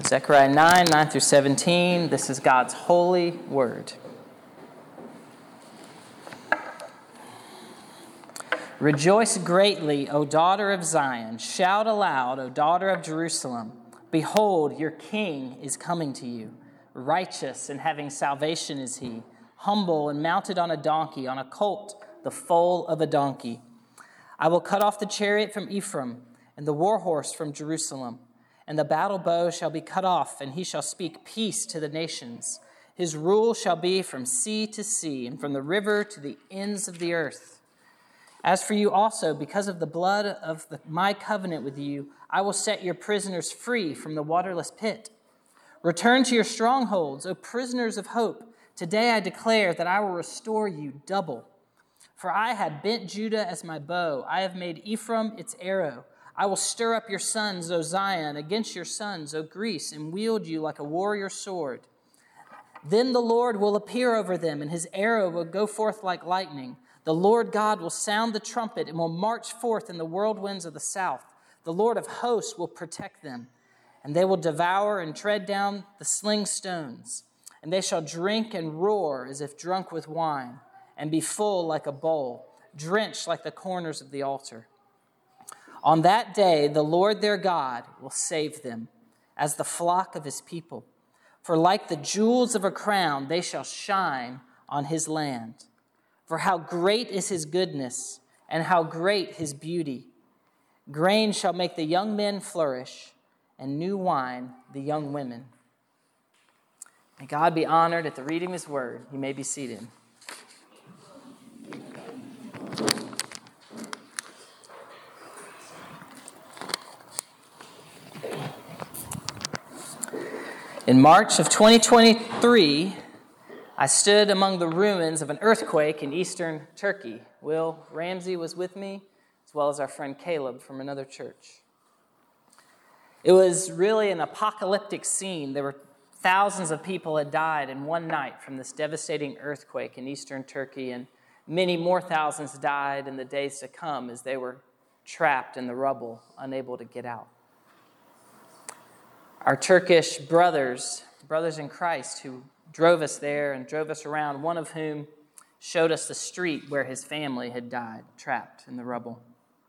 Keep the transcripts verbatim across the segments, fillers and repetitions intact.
Zechariah nine, nine through seventeen. This is God's holy word. Rejoice greatly, O daughter of Zion. Shout aloud, O daughter of Jerusalem. Behold, your king is coming to you. Righteous and having salvation is he. Humble and mounted on a donkey, on a colt, the foal of a donkey. I will cut off the chariot from Ephraim, and the war horse from Jerusalem. And the battle bow shall be cut off, and he shall speak peace to the nations. His rule shall be from sea to sea, and from the river to the ends of the earth. As for you also, because of the blood of the, my covenant with you, I will set your prisoners free from the waterless pit. Return to your strongholds, O prisoners of hope. Today I declare that I will restore you double. For I have bent Judah as my bow. I have made Ephraim its arrow. I will stir up your sons, O Zion, against your sons, O Greece, and wield you like a warrior sword. Then the Lord will appear over them, and his arrow will go forth like lightning. The Lord God will sound the trumpet and will march forth in the whirlwinds of the south. The Lord of hosts will protect them, and they will devour and tread down the sling stones. And they shall drink and roar as if drunk with wine, and be full like a bowl, drenched like the corners of the altar. On that day, the Lord their God will save them as the flock of his people. For like the jewels of a crown, they shall shine on his land. For how great is his goodness, and how great his beauty. Grain shall make the young men flourish, and new wine the young women. May God be honored at the reading of his word. You may be seated. In March of twenty twenty-three, I stood among the ruins of an earthquake in eastern Turkey. Will Ramsey was with me, as well as our friend Caleb from another church. It was really an apocalyptic scene. There were thousands of people had died in one night from this devastating earthquake in eastern Turkey, and many more thousands died in the days to come as they were trapped in the rubble, unable to get out. Our Turkish brothers, brothers in Christ, who drove us there and drove us around, one of whom showed us the street where his family had died, trapped in the rubble.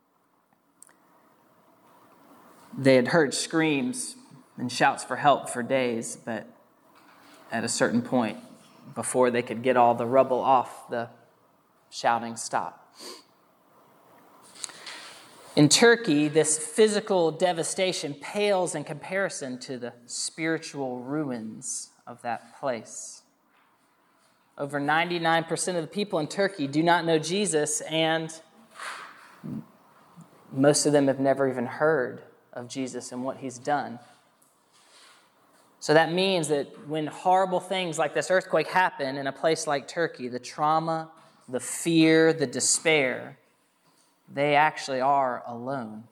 They had heard screams and shouts for help for days, but at a certain point, before they could get all the rubble off, the shouting stopped. In Turkey, this physical devastation pales in comparison to the spiritual ruins of that place. Over ninety-nine percent of the people in Turkey do not know Jesus, and most of them have never even heard of Jesus and what he's done. So that means that when horrible things like this earthquake happen in a place like Turkey, the trauma, the fear, the despair, they actually are alone.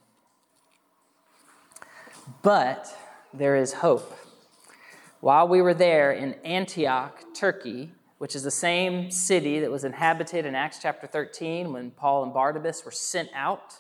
But there is hope. While we were there in Antioch, Turkey, which is the same city that was inhabited in Acts chapter thirteen when Paul and Barnabas were sent out,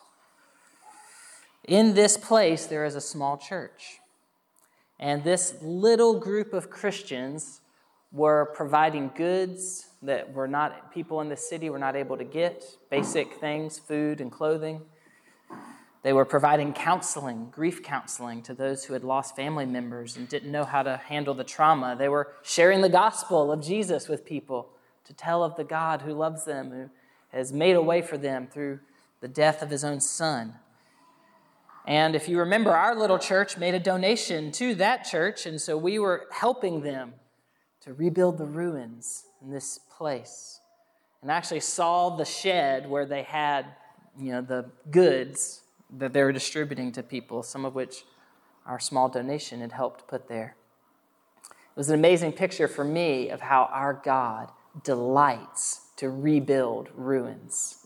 in this place there is a small church. And this little group of Christians were providing goods that were not people in the city were not able to get, basic things, food and clothing. They were providing counseling, grief counseling to those who had lost family members and didn't know how to handle the trauma. They were sharing the gospel of Jesus with people to tell of the God who loves them, who has made a way for them through the death of his own son. And if you remember, our little church made a donation to that church, and so we were helping them to rebuild the ruins in this place. And actually saw the shed where they had, you know, the goods that they were distributing to people, some of which our small donation had helped put there. It was an amazing picture for me of how our God delights to rebuild ruins.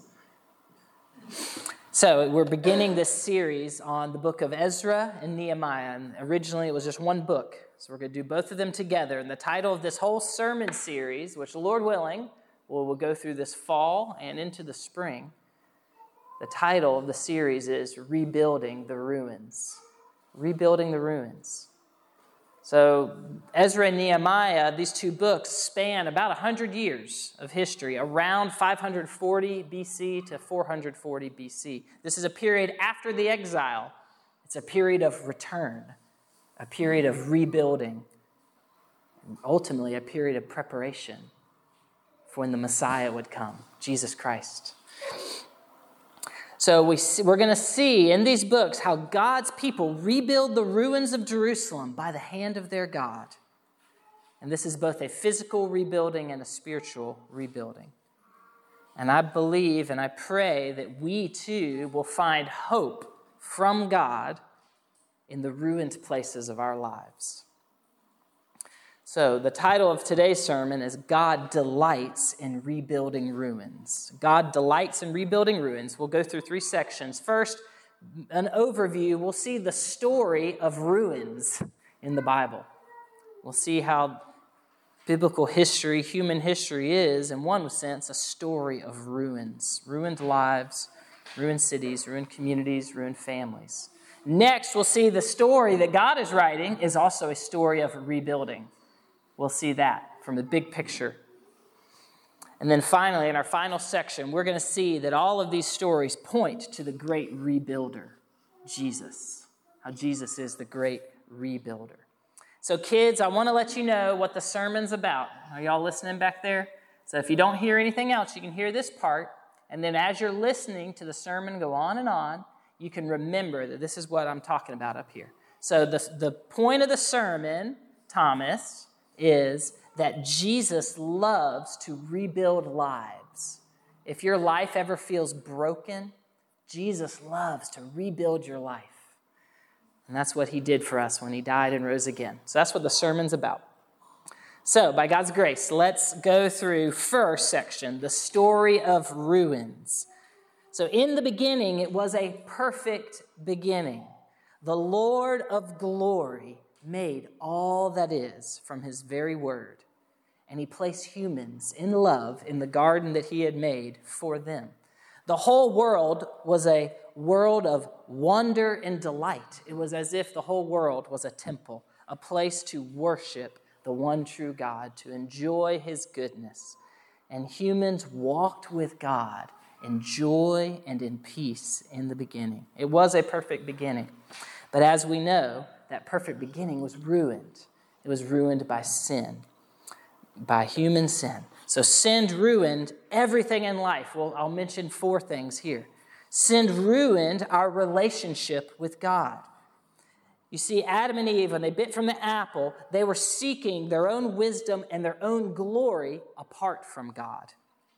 So we're beginning this series on the book of Ezra and Nehemiah. And originally it was just one book. So we're going to do both of them together. And the title of this whole sermon series, which Lord willing, we'll, we'll go through this fall and into the spring. The title of the series is Rebuilding the Ruins. Rebuilding the Ruins. So Ezra and Nehemiah, these two books span about one hundred years of history, around five hundred forty B C to four hundred forty B C. This is a period after the exile. It's a period of return, a period of rebuilding, and ultimately a period of preparation for when the Messiah would come, Jesus Christ. So we see, we're going to see in these books how God's people rebuild the ruins of Jerusalem by the hand of their God. And this is both a physical rebuilding and a spiritual rebuilding. And I believe and I pray that we too will find hope from God in the ruined places of our lives. So the title of today's sermon is God Delights in Rebuilding Ruins. God delights in rebuilding ruins. We'll go through three sections. First, an overview. We'll see the story of ruins in the Bible. We'll see how biblical history, human history is, in one sense, a story of ruins. Ruined lives, ruined cities, ruined communities, ruined families. Next, we'll see the story that God is writing is also a story of rebuilding. We'll see that from the big picture. And then finally, in our final section, we're going to see that all of these stories point to the great rebuilder, Jesus. How Jesus is the great rebuilder. So kids, I want to let you know what the sermon's about. Are y'all listening back there? So if you don't hear anything else, you can hear this part. And then as you're listening to the sermon go on and on, you can remember that this is what I'm talking about up here. So the, the point of the sermon, Thomas, is that Jesus loves to rebuild lives. If your life ever feels broken, Jesus loves to rebuild your life. And that's what he did for us when he died and rose again. So that's what the sermon's about. So, by God's grace, let's go through first section, the story of ruins. So in the beginning, it was a perfect beginning. The Lord of glory made all that is from his very word, and he placed humans in love in the garden that he had made for them. The whole world was a world of wonder and delight. It was as if the whole world was a temple, a place to worship the one true God, to enjoy his goodness. And humans walked with God in joy and in peace in the beginning. It was a perfect beginning. But as we know, that perfect beginning was ruined. It was ruined by sin, by human sin. So sin ruined everything in life. Well, I'll mention four things here. Sin ruined our relationship with God. You see, Adam and Eve, when they bit from the apple, they were seeking their own wisdom and their own glory apart from God.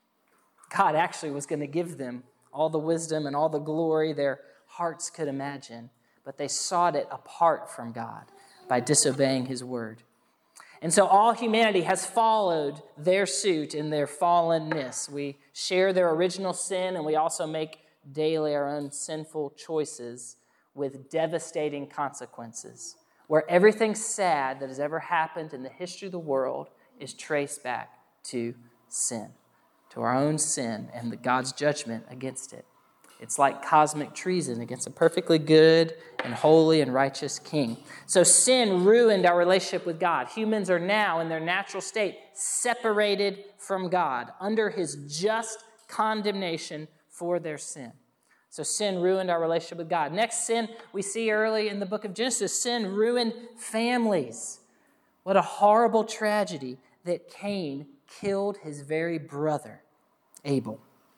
God actually was going to give them all the wisdom and all the glory their hearts could imagine, but they sought it apart from God by disobeying his word. And so all humanity has followed their suit in their fallenness. We share their original sin, and we also make daily our own sinful choices with devastating consequences, where everything sad that has ever happened in the history of the world is traced back to sin, to our own sin and the God's judgment against it. It's like cosmic treason against a perfectly good and holy and righteous king. So sin ruined our relationship with God. Humans are now in their natural state separated from God under his just condemnation for their sin. So sin ruined our relationship with God. Next sin we see early in the book of Genesis, sin ruined families. What a horrible tragedy that Cain killed his very brother, Abel.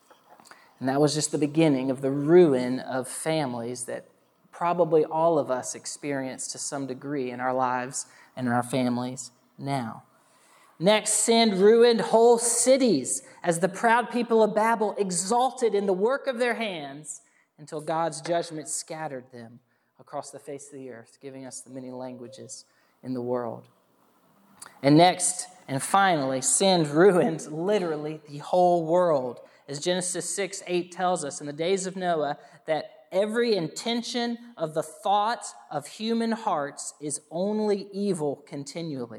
And that was just the beginning of the ruin of families that probably all of us experience to some degree in our lives and in our families now. Next, sin ruined whole cities as the proud people of Babel exulted in the work of their hands until God's judgment scattered them across the face of the earth, giving us the many languages in the world. And next, and finally, sin ruined literally the whole world. As Genesis six eight tells us, in the days of Noah, that every intention of the thoughts of human hearts is only evil continually.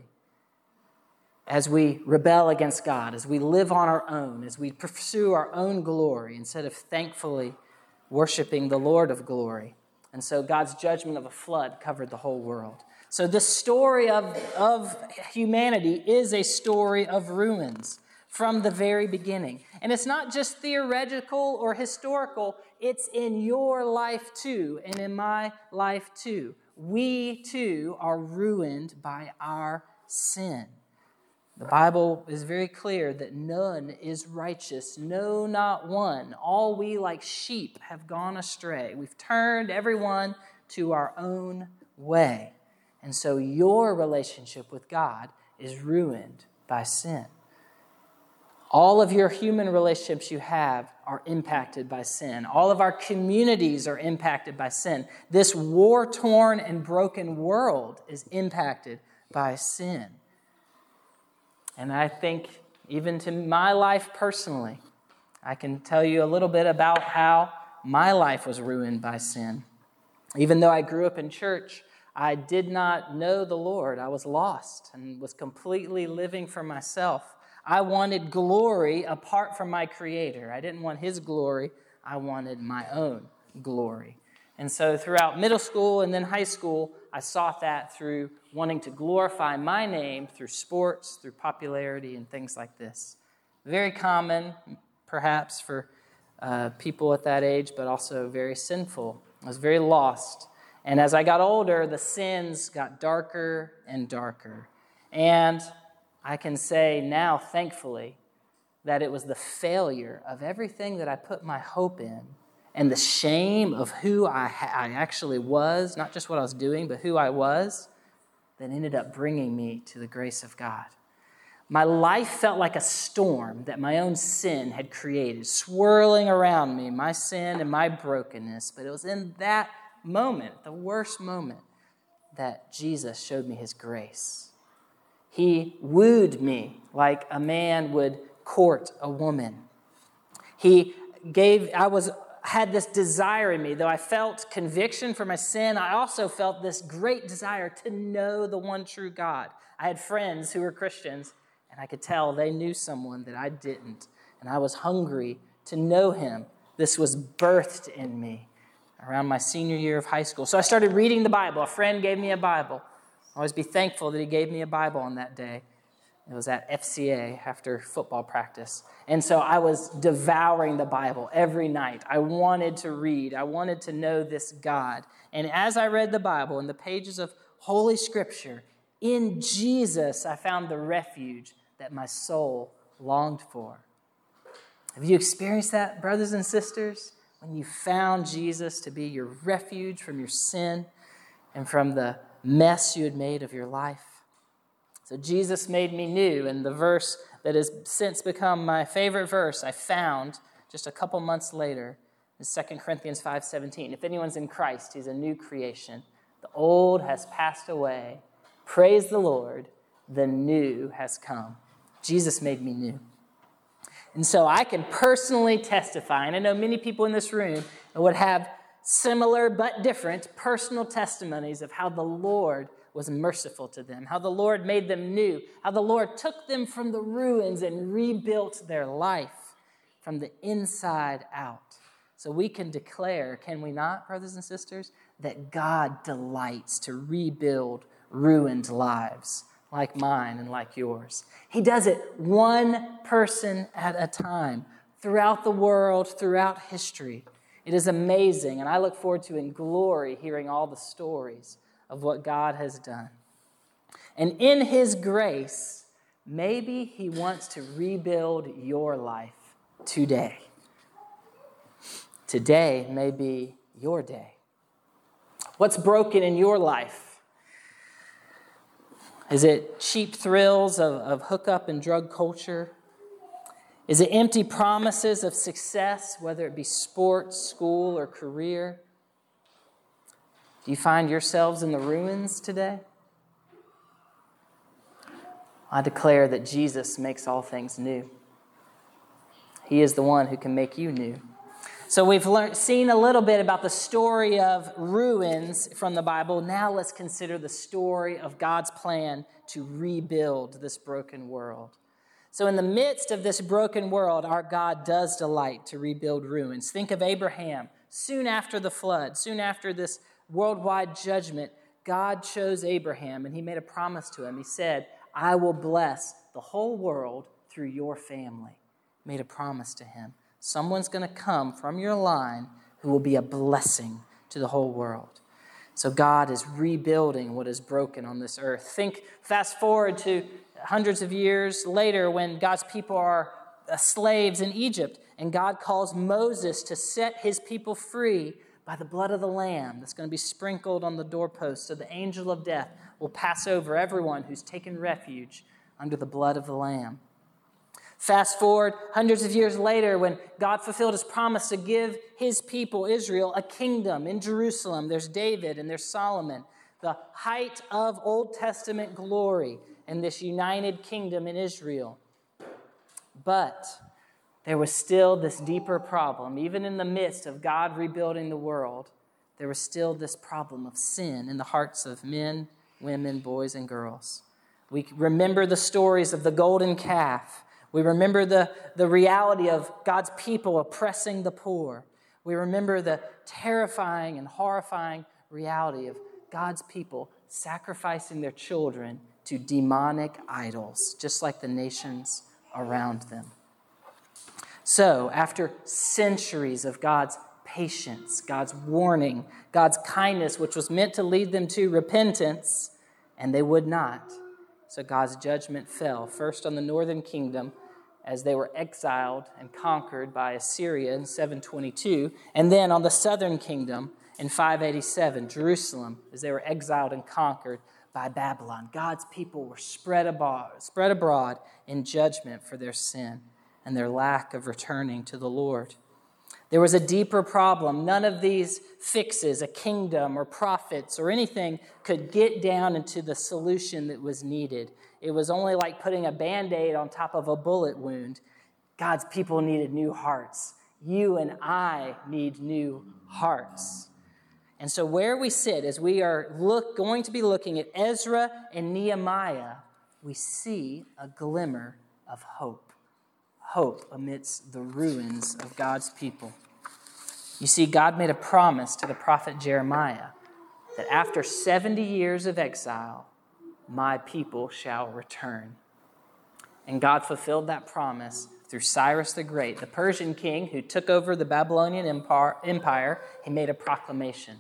As we rebel against God, as we live on our own, as we pursue our own glory instead of thankfully worshiping the Lord of glory. And so God's judgment of a flood covered the whole world. So the story of, of humanity is a story of ruins from the very beginning. And it's not just theoretical or historical, it's in your life too, and in my life too. We too are ruined by our sin. The Bible is very clear that none is righteous, no, not one. All we like sheep have gone astray. We've turned everyone to our own way. And so your relationship with God is ruined by sin. All of your human relationships you have are impacted by sin. All of our communities are impacted by sin. This war-torn and broken world is impacted by sin. And I think even to my life personally, I can tell you a little bit about how my life was ruined by sin. Even though I grew up in church, I did not know the Lord. I was lost and was completely living for myself. I wanted glory apart from my Creator. I didn't want His glory. I wanted my own glory. And so throughout middle school and then high school, I sought that through wanting to glorify my name through sports, through popularity, and things like this. Very common, perhaps, for uh, people at that age, but also very sinful. I was very lost. And as I got older, the sins got darker and darker. And I can say now, thankfully, that it was the failure of everything that I put my hope in and the shame of who I, ha- I actually was, not just what I was doing, but who I was, that ended up bringing me to the grace of God. My life felt like a storm that my own sin had created, swirling around me, my sin and my brokenness. But it was in that moment, the worst moment, that Jesus showed me His grace. He wooed me like a man would court a woman. He gave, I was had this desire in me. Though I felt conviction for my sin, I also felt this great desire to know the one true God. I had friends who were Christians, and I could tell they knew someone that I didn't. And I was hungry to know Him. This was birthed in me around my senior year of high school. So I started reading the Bible. A friend gave me a Bible. I'll always be thankful that he gave me a Bible on that day. It was at F C A after football practice. And so I was devouring the Bible every night. I wanted to read. I wanted to know this God. And as I read the Bible in the pages of Holy Scripture, in Jesus I found the refuge that my soul longed for. Have you experienced that, brothers and sisters? When you found Jesus to be your refuge from your sin and from the mess you had made of your life. So Jesus made me new, and the verse that has since become my favorite verse I found just a couple months later is Second Corinthians five seventeen. If anyone's in Christ, he's a new creation. The old has passed away. Praise the Lord, the new has come. Jesus made me new. And so I can personally testify, and I know many people in this room would have similar but different personal testimonies of how the Lord was merciful to them, how the Lord made them new, how the Lord took them from the ruins and rebuilt their life from the inside out. So we can declare, can we not, brothers and sisters, that God delights to rebuild ruined lives like mine and like yours. He does it one person at a time throughout the world, throughout history. It is amazing, and I look forward to in glory hearing all the stories of what God has done. And in His grace, maybe He wants to rebuild your life today. Today may be your day. What's broken in your life? Is it cheap thrills of, of hookup and drug culture? Is it empty promises of success, whether it be sports, school, or career? Do you find yourselves in the ruins today? I declare that Jesus makes all things new. He is the one who can make you new. So we've learned, seen a little bit about the story of ruins from the Bible. Now let's consider the story of God's plan to rebuild this broken world. So in the midst of this broken world, our God does delight to rebuild ruins. Think of Abraham. Soon after the flood, soon after this worldwide judgment, God chose Abraham and he made a promise to him. He said, I will bless the whole world through your family. He made a promise to him. Someone's going to come from your line who will be a blessing to the whole world. So God is rebuilding what is broken on this earth. Think, fast forward to hundreds of years later when God's people are slaves in Egypt, and God calls Moses to set his people free by the blood of the Lamb that's going to be sprinkled on the doorpost, so the angel of death will pass over everyone who's taken refuge under the blood of the Lamb. Fast forward hundreds of years later when God fulfilled his promise to give his people, Israel, a kingdom in Jerusalem. There's David and there's Solomon, the height of Old Testament glory in this united kingdom in Israel. But there was still this deeper problem. Even in the midst of God rebuilding the world, there was still this problem of sin in the hearts of men, women, boys, and girls. We remember the stories of the golden calf. We remember the, the reality of God's people oppressing the poor. We remember the terrifying and horrifying reality of God's people sacrificing their children to demonic idols, just like the nations around them. So, after centuries of God's patience, God's warning, God's kindness, which was meant to lead them to repentance, and they would not. So God's judgment fell, first on the northern kingdom as they were exiled and conquered by Assyria in seven twenty-two, and then on the southern kingdom in five eighty-seven, Jerusalem, as they were exiled and conquered by Babylon. God's people were spread abroad, spread abroad in judgment for their sin and their lack of returning to the Lord. There was a deeper problem. None of these fixes, a kingdom or prophets or anything, could get down into the solution that was needed. It was only like putting a Band-Aid on top of a bullet wound. God's people needed new hearts. You and I need new hearts. And so where we sit, as we are look, going to be looking at Ezra and Nehemiah, we see a glimmer of hope. Hope amidst the ruins of God's people. You see, God made a promise to the prophet Jeremiah that after seventy years of exile, my people shall return. And God fulfilled that promise through Cyrus the Great, the Persian king who took over the Babylonian empire. He made a proclamation.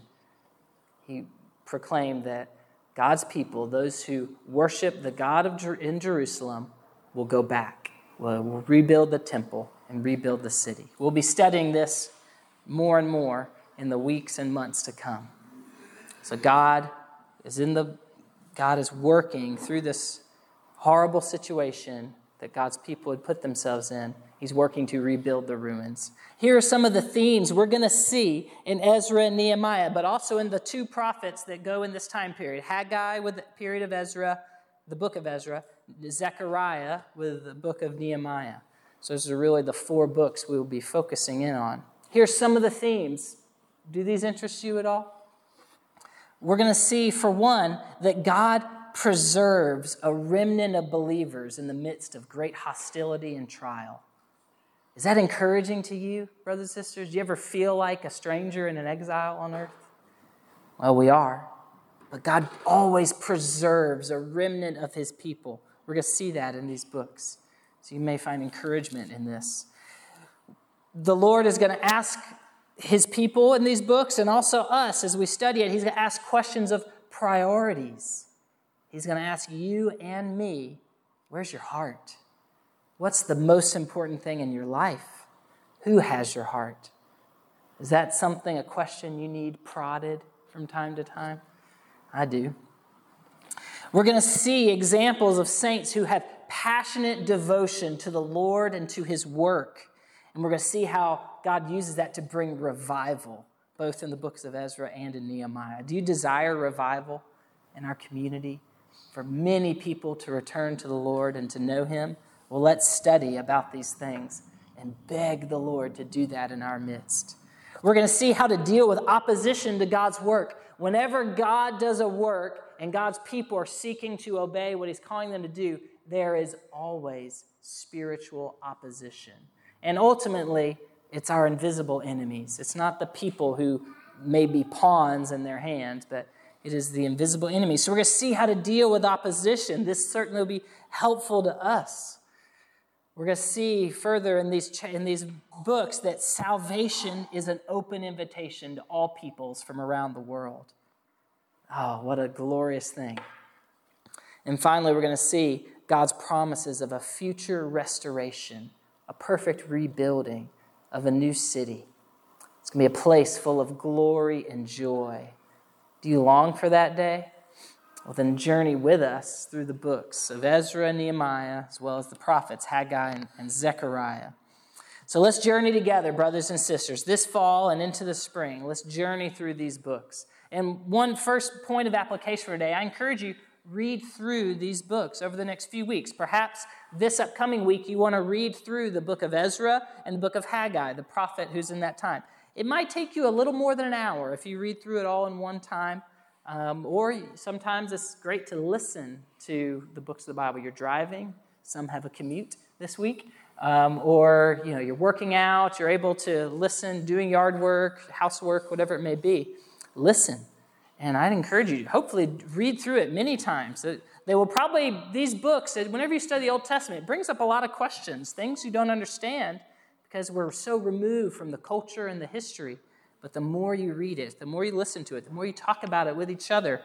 He proclaimed that God's people, those who worship the God of Jer- in Jerusalem, will go back. We'll rebuild the temple and rebuild the city. We'll be studying this more and more in the weeks and months to come. So God is in the God is working through this horrible situation that God's people had put themselves in. He's working to rebuild the ruins. Here are some of the themes we're going to see in Ezra and Nehemiah, but also in the two prophets that go in this time period. Haggai with the period of Ezra, the book of Ezra, Zechariah with the book of Nehemiah. So those are really the four books we will be focusing in on. Here's some of the themes. Do these interest you at all? We're going to see, for one, that God preserves a remnant of believers in the midst of great hostility and trial. Is that encouraging to you, brothers and sisters? Do you ever feel like a stranger in an exile on earth? Well, we are. But God always preserves a remnant of his people. We're going to see that in these books. So you may find encouragement in this. The Lord is going to ask his people in these books, and also us as we study it, he's going to ask questions of priorities. He's going to ask you and me, where's your heart? What's the most important thing in your life? Who has your heart? Is that something, a question you need prodded from time to time? I do. We're going to see examples of saints who have passionate devotion to the Lord and to his work. And we're going to see how God uses that to bring revival, both in the books of Ezra and in Nehemiah. Do you desire revival in our community? For many people to return to the Lord and to know him? Well, let's study about these things and beg the Lord to do that in our midst. We're going to see how to deal with opposition to God's work. Whenever God does a work and God's people are seeking to obey what he's calling them to do, there is always spiritual opposition. And ultimately, it's our invisible enemies. It's not the people who may be pawns in their hands, but It is the invisible enemy. So we're going to see how to deal with opposition. This certainly will be helpful to us. We're going to see further in these, in these books that salvation is an open invitation to all peoples from around the world. Oh, what a glorious thing. And finally, we're going to see God's promises of a future restoration, a perfect rebuilding of a new city. It's going to be a place full of glory and joy. Do you long for that day? Well, then journey with us through the books of Ezra and Nehemiah, as well as the prophets Haggai and, and Zechariah. So let's journey together, brothers and sisters, this fall and into the spring. Let's journey through these books. And one first point of application for today, I encourage you, read through these books over the next few weeks. Perhaps this upcoming week you want to read through the book of Ezra and the book of Haggai, the prophet who's in that time. It might take you a little more than an hour if you read through it all in one time. Um, or sometimes it's great to listen to the books of the Bible. You're driving. Some have a commute this week. Um, or, you know, you're working out. You're able to listen, doing yard work, housework, whatever it may be. Listen. And I'd encourage you to hopefully read through it many times. They will probably, these books, whenever you study the Old Testament, it brings up a lot of questions, things you don't understand because we're so removed from the culture and the history. But the more you read it, the more you listen to it, the more you talk about it with each other,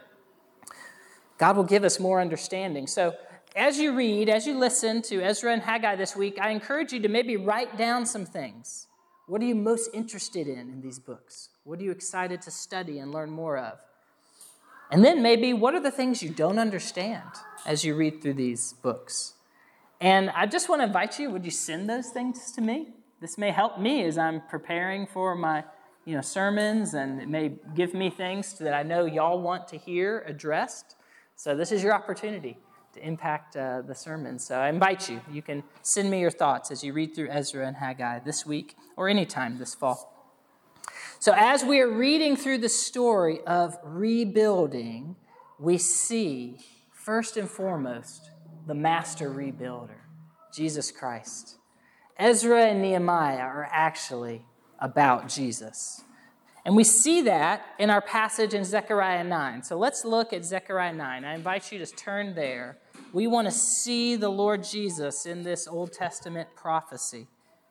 God will give us more understanding. So as you read, as you listen to Ezra and Haggai this week, I encourage you to maybe write down some things. What are you most interested in in these books? What are you excited to study and learn more of? And then maybe what are the things you don't understand as you read through these books? And I just want to invite you, would you send those things to me? This may help me as I'm preparing for my you know, sermons, and it may give me things that I know y'all want to hear addressed. So this is your opportunity to impact uh, the sermon. So I invite you. You can send me your thoughts as you read through Ezra and Haggai this week or anytime this fall. So as we are reading through the story of rebuilding, we see, first and foremost, the master rebuilder, Jesus Christ. Ezra and Nehemiah are actually about Jesus. And we see that in our passage in Zechariah nine. So let's look at Zechariah nine. I invite you to turn there. We want to see the Lord Jesus in this Old Testament prophecy.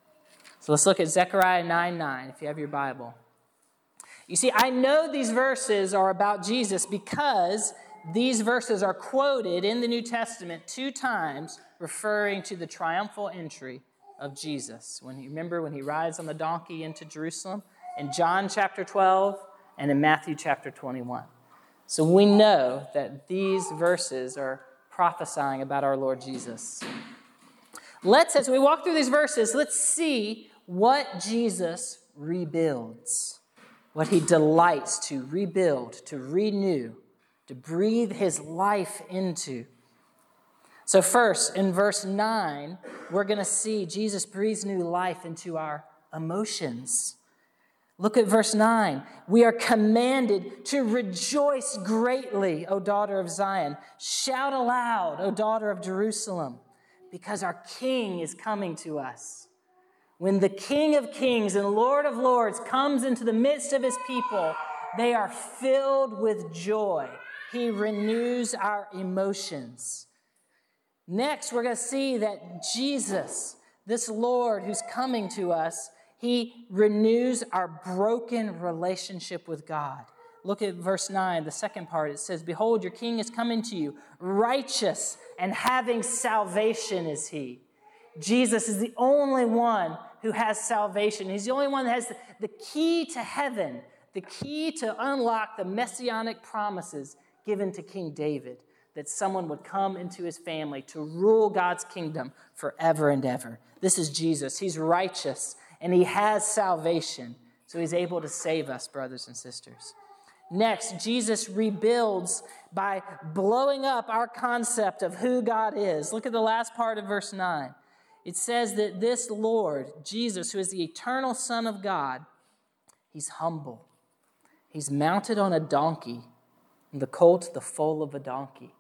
So let's look at Zechariah nine nine, if you have your Bible. You see, I know these verses are about Jesus because these verses are quoted in the New Testament two times referring to the triumphal entry of Jesus. When you remember when he rides on the donkey into Jerusalem in John chapter twelve and in Matthew chapter twenty-one. So we know that these verses are prophesying about our Lord Jesus. Let's, as we walk through these verses, let's see what Jesus rebuilds, what he delights to rebuild, to renew, to breathe his life into. So first, in verse nine, we're going to see Jesus breathes new life into our emotions. Look at verse nine. We are commanded to rejoice greatly, O daughter of Zion. Shout aloud, O daughter of Jerusalem, because our King is coming to us. When the King of Kings and Lord of Lords comes into the midst of his people, they are filled with joy. He renews our emotions. Next, we're going to see that Jesus, this Lord who's coming to us, he renews our broken relationship with God. Look at verse nine, the second part. It says, behold, your king is coming to you. Righteous and having salvation is he. Jesus is the only one who has salvation. He's the only one that has the key to heaven, the key to unlock the messianic promises given to King David, that someone would come into his family to rule God's kingdom forever and ever. This is Jesus. He's righteous, and he has salvation, so he's able to save us, brothers and sisters. Next, Jesus rebuilds by blowing up our concept of who God is. Look at the last part of verse nine. It says that this Lord, Jesus, who is the eternal Son of God, he's humble. He's mounted on a donkey, and the colt the foal of a donkey.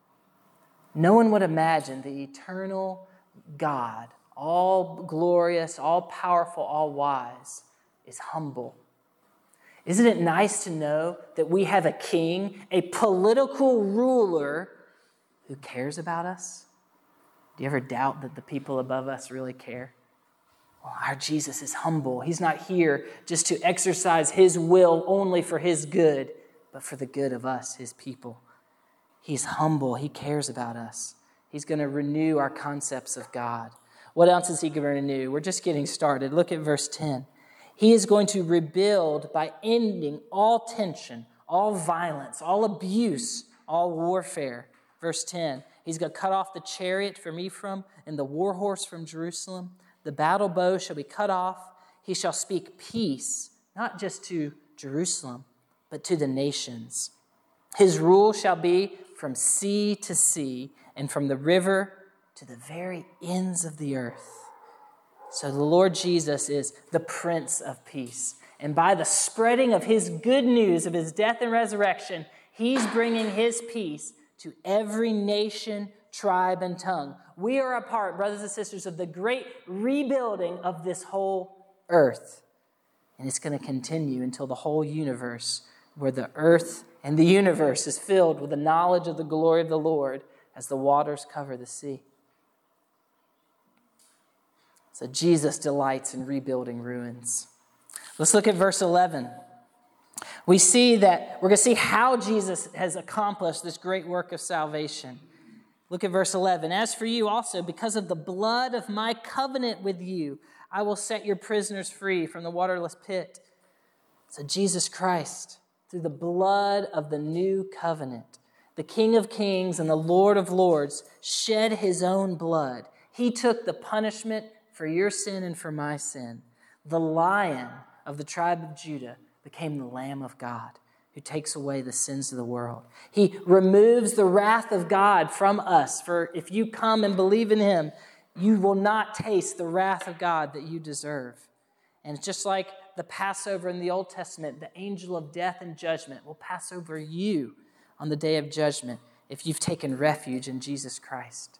No one would imagine the eternal God, all glorious, all powerful, all wise, is humble. Isn't it nice to know that we have a king, a political ruler who cares about us? Do you ever doubt that the people above us really care? Well, our Jesus is humble. He's not here just to exercise his will only for his good, but for the good of us, his people. He's humble. He cares about us. He's going to renew our concepts of God. What else is he going to renew? We're just getting started. Look at verse ten. He is going to rebuild by ending all tension, all violence, all abuse, all warfare. Verse ten, he's going to cut off the chariot from Ephraim and the war horse from Jerusalem. The battle bow shall be cut off. He shall speak peace, not just to Jerusalem, but to the nations. His rule shall be from sea to sea and from the river to the very ends of the earth. So the Lord Jesus is the Prince of Peace. And by the spreading of his good news of his death and resurrection, he's bringing his peace to every nation, tribe, and tongue. We are a part, brothers and sisters, of the great rebuilding of this whole earth. And it's going to continue until the whole universe, where the earth and the universe is filled with the knowledge of the glory of the Lord as the waters cover the sea. So Jesus delights in rebuilding ruins. Let's look at verse eleven. We see that we're going to see how Jesus has accomplished this great work of salvation. Look at verse eleven. As for you also, because of the blood of my covenant with you, I will set your prisoners free from the waterless pit. So Jesus Christ, through the blood of the new covenant, the King of Kings and the Lord of Lords, shed his own blood. He took the punishment for your sin and for my sin. The Lion of the tribe of Judah became the Lamb of God who takes away the sins of the world. He removes the wrath of God from us. For if you come and believe in him, you will not taste the wrath of God that you deserve. And it's just like the Passover in the Old Testament, the angel of death and judgment will pass over you on the day of judgment if you've taken refuge in Jesus Christ.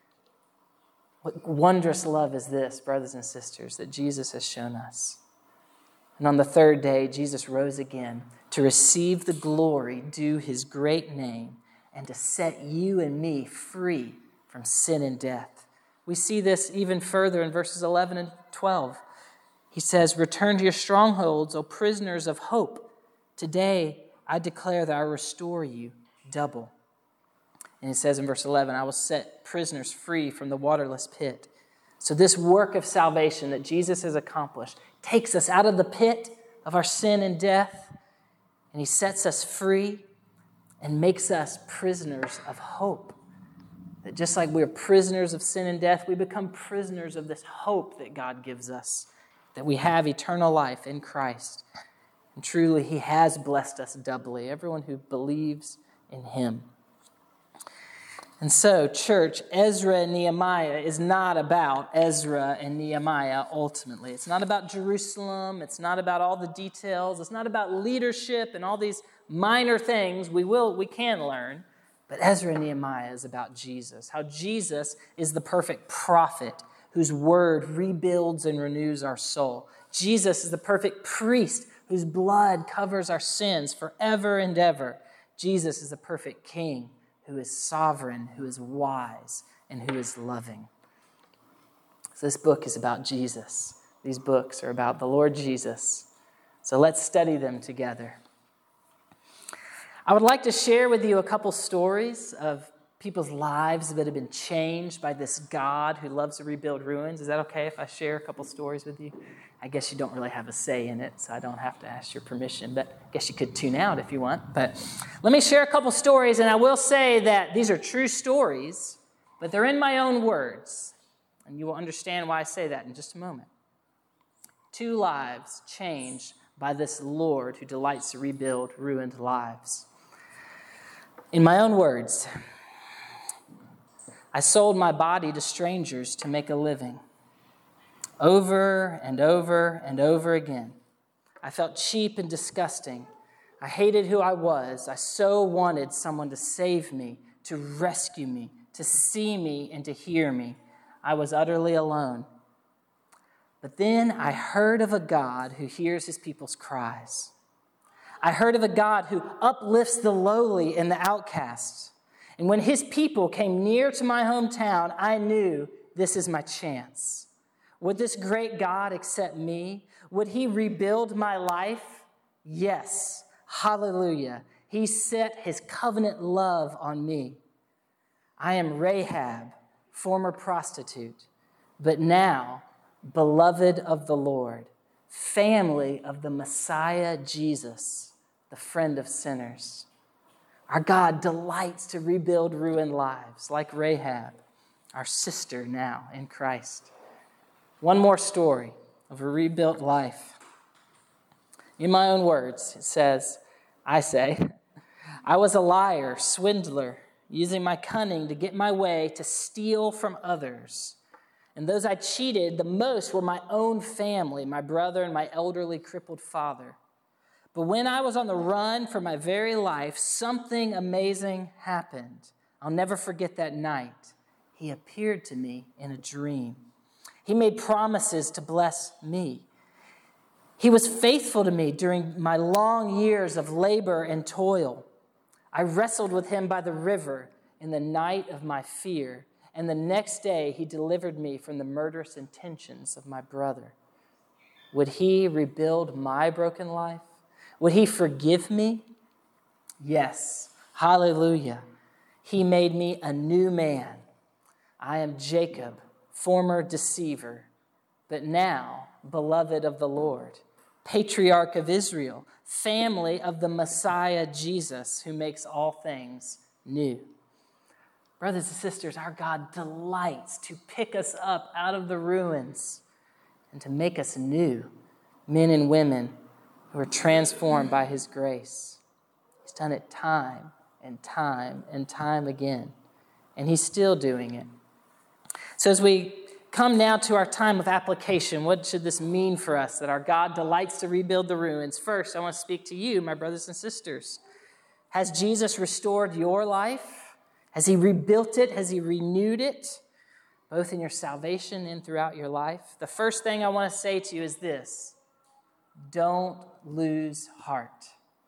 What wondrous love is this, brothers and sisters, that Jesus has shown us. And on the third day, Jesus rose again to receive the glory due his great name and to set you and me free from sin and death. We see this even further in verses eleven and twelve. He says, "Return to your strongholds, O prisoners of hope. Today I declare that I restore you double." And it says in verse eleven, "I will set prisoners free from the waterless pit." So this work of salvation that Jesus has accomplished takes us out of the pit of our sin and death, and he sets us free and makes us prisoners of hope. That just like we're prisoners of sin and death, we become prisoners of this hope that God gives us, that we have eternal life in Christ. And truly, he has blessed us doubly, everyone who believes in him. And so, church, Ezra and Nehemiah is not about Ezra and Nehemiah ultimately. It's not about Jerusalem. It's not about all the details. It's not about leadership and all these minor things we will, we can learn. But Ezra and Nehemiah is about Jesus, how Jesus is the perfect prophet whose word rebuilds and renews our soul. Jesus is the perfect priest whose blood covers our sins forever and ever. Jesus is the perfect king who is sovereign, who is wise, and who is loving. So this book is about Jesus. These books are about the Lord Jesus. So let's study them together. I would like to share with you a couple stories of people's lives that have been changed by this God who loves to rebuild ruins. Is that okay if I share a couple stories with you? I guess you don't really have a say in it, so I don't have to ask your permission, but I guess you could tune out if you want. But let me share a couple stories, and I will say that these are true stories, but they're in my own words, and you will understand why I say that in just a moment. Two lives changed by this Lord who delights to rebuild ruined lives. In my own words, I sold my body to strangers to make a living. Over and over and over again. I felt cheap and disgusting. I hated who I was. I so wanted someone to save me, to rescue me, to see me and to hear me. I was utterly alone. But then I heard of a God who hears his people's cries. I heard of a God who uplifts the lowly and the outcasts. And when his people came near to my hometown, I knew this is my chance. Would this great God accept me? Would he rebuild my life? Yes. Hallelujah. He set his covenant love on me. I am Rahab, former prostitute, but now beloved of the Lord, family of the Messiah Jesus, the friend of sinners. Our God delights to rebuild ruined lives like Rahab, our sister now in Christ. One more story of a rebuilt life. In my own words, it says, I say, I was a liar, swindler, using my cunning to get my way to steal from others. And those I cheated the most were my own family, my brother and my elderly crippled father. But when I was on the run for my very life, something amazing happened. I'll never forget that night. He appeared to me in a dream. He made promises to bless me. He was faithful to me during my long years of labor and toil. I wrestled with him by the river in the night of my fear, and the next day he delivered me from the murderous intentions of my brother. Would he rebuild my broken life? Would he forgive me? Yes. Hallelujah. He made me a new man. I am Jacob, former deceiver, but now beloved of the Lord, patriarch of Israel, family of the Messiah Jesus, who makes all things new. Brothers and sisters, our God delights to pick us up out of the ruins and to make us new, men and women who are transformed by his grace. He's done it time and time and time again, and he's still doing it. So as we come now to our time of application, what should this mean for us, that our God delights to rebuild the ruins? First, I want to speak to you, my brothers and sisters. Has Jesus restored your life? Has he rebuilt it? Has he renewed it, both in your salvation and throughout your life? The first thing I want to say to you is this: don't lose heart.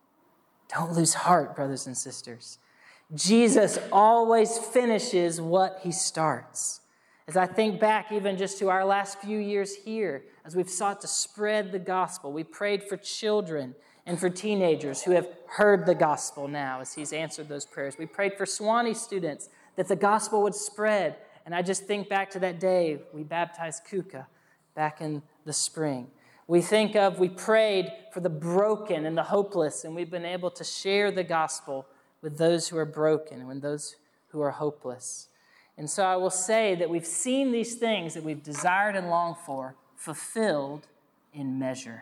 Don't lose heart, brothers and sisters. Jesus always finishes what he starts. As I think back even just to our last few years here, as we've sought to spread the gospel, we prayed for children and for teenagers who have heard the gospel now as he's answered those prayers. We prayed for Sewanee students that the gospel would spread. And I just think back to that day we baptized Kuka back in the spring. We think of, we prayed for the broken and the hopeless, and we've been able to share the gospel with those who are broken and with those who are hopeless. And so I will say that we've seen these things that we've desired and longed for fulfilled in measure.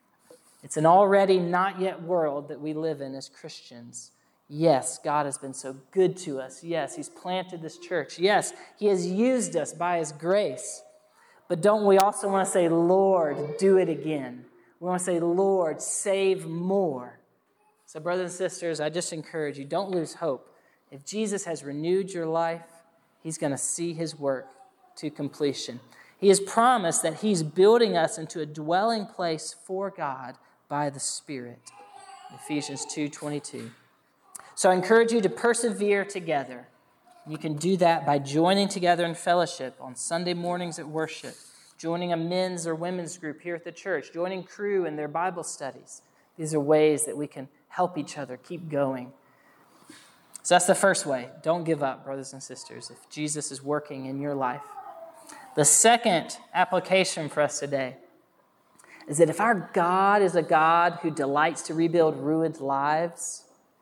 It's an already not yet world that we live in as Christians. Yes, God has been so good to us. Yes, he's planted this church. Yes, he has used us by his grace. But don't we also want to say, Lord, do it again? We want to say, Lord, save more. So brothers and sisters, I just encourage you, don't lose hope. If Jesus has renewed your life, he's going to see his work to completion. He has promised that he's building us into a dwelling place for God by the Spirit. Ephesians two twenty-two. So I encourage you to persevere together. You can do that by joining together in fellowship on Sunday mornings at worship, joining a men's or women's group here at the church, joining crew in their Bible studies. These are ways that we can help each other keep going. So that's the first way. Don't give up, brothers and sisters, if Jesus is working in your life. The second application for us today is that if our God is a God who delights to rebuild ruined lives,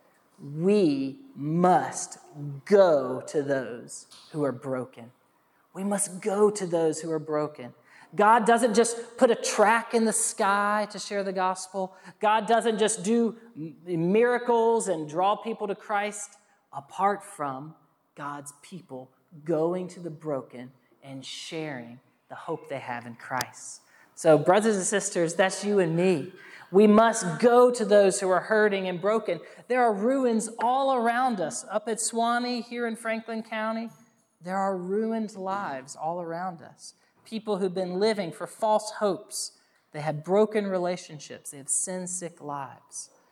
we must go to those who are broken. We must go to those who are broken. God doesn't just put a track in the sky to share the gospel. God doesn't just do miracles and draw people to Christ apart from God's people going to the broken and sharing the hope they have in Christ. So, brothers and sisters, that's you and me. We must go to those who are hurting and broken. There are ruins all around us. Up at Sewanee, here in Franklin County, there are ruined lives all around us. People who've been living for false hopes. They have broken relationships. They have sin-sick lives.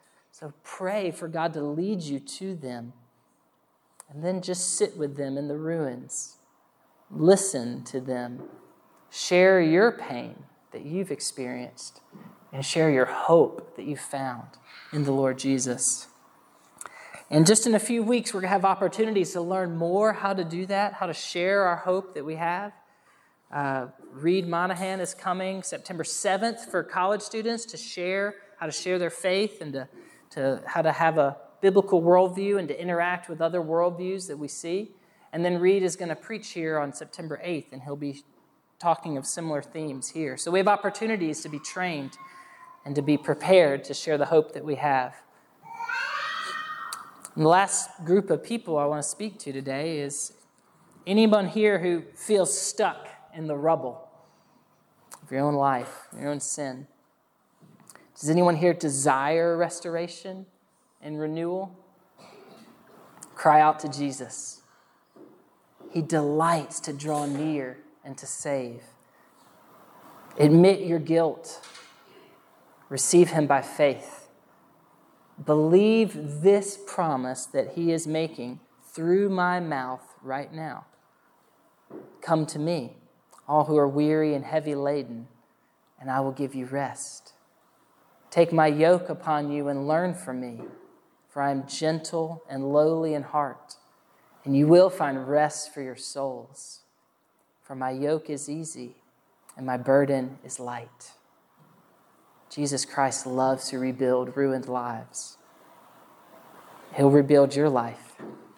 So pray for God to lead you to them. And then just sit with them in the ruins. Listen to them. Share your pain that you've experienced. And share your hope that you've found in the Lord Jesus. And just in a few weeks, we're going to have opportunities to learn more how to do that, how to share our hope that we have. Uh, Reed Monahan is coming September seventh for college students to share how to share their faith and to, to how to have a biblical worldview and to interact with other worldviews that we see. And then Reed is going to preach here on September eighth, and he'll be talking of similar themes here. So we have opportunities to be trained and to be prepared to share the hope that we have. And the last group of people I want to speak to today is anyone here who feels stuck in the rubble of your own life, your own sin. Does anyone here desire restoration and renewal? Cry out to Jesus. He delights to draw near and to save. Admit your guilt. Receive him by faith. Believe this promise that he is making through my mouth right now. Come to me, all who are weary and heavy laden, and I will give you rest. Take my yoke upon you and learn from me, for I am gentle and lowly in heart, and you will find rest for your souls. For my yoke is easy and my burden is light. Jesus Christ loves to rebuild ruined lives. He'll rebuild your life.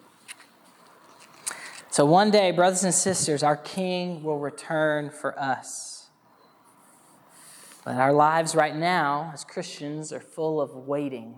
So one day, brothers and sisters, our King will return for us. But our lives right now as Christians are full of waiting.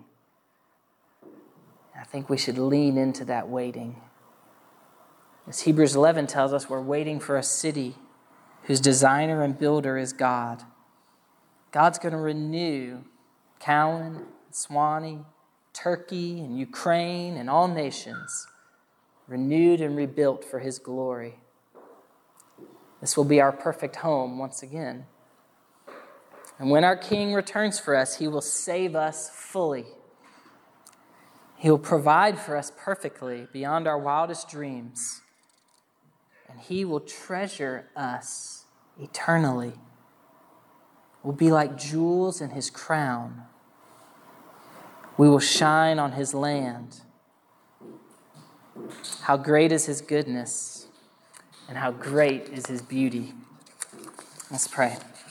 I think we should lean into that waiting. As Hebrews eleven tells us, we're waiting for a city whose designer and builder is God. God's going to renew Cowan, Swanee, Turkey, and Ukraine, and all nations, renewed and rebuilt for his glory. This will be our perfect home once again. And when our King returns for us, he will save us fully. He will provide for us perfectly beyond our wildest dreams. And he will treasure us eternally. We'll be like jewels in his crown. We will shine on his land. How great is his goodness, and how great is his beauty. Let's pray.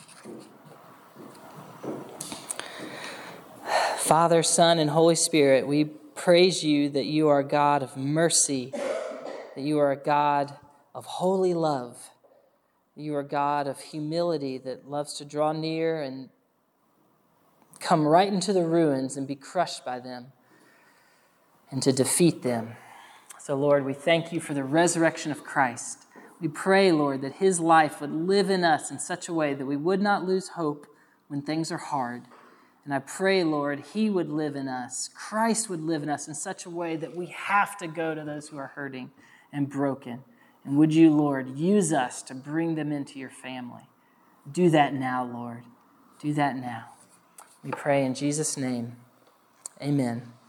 Father, Son, and Holy Spirit, we praise you that you are a God of mercy, that you are a God of holy love. You are a God of humility that loves to draw near and come right into the ruins and be crushed by them and to defeat them. So, Lord, we thank you for the resurrection of Christ. We pray, Lord, that his life would live in us in such a way that we would not lose hope when things are hard. And I pray, Lord, he would live in us. Christ would live in us in such a way that we have to go to those who are hurting and broken. And would you, Lord, use us to bring them into your family. Do that now, Lord. Do that now. We pray in Jesus' name. Amen.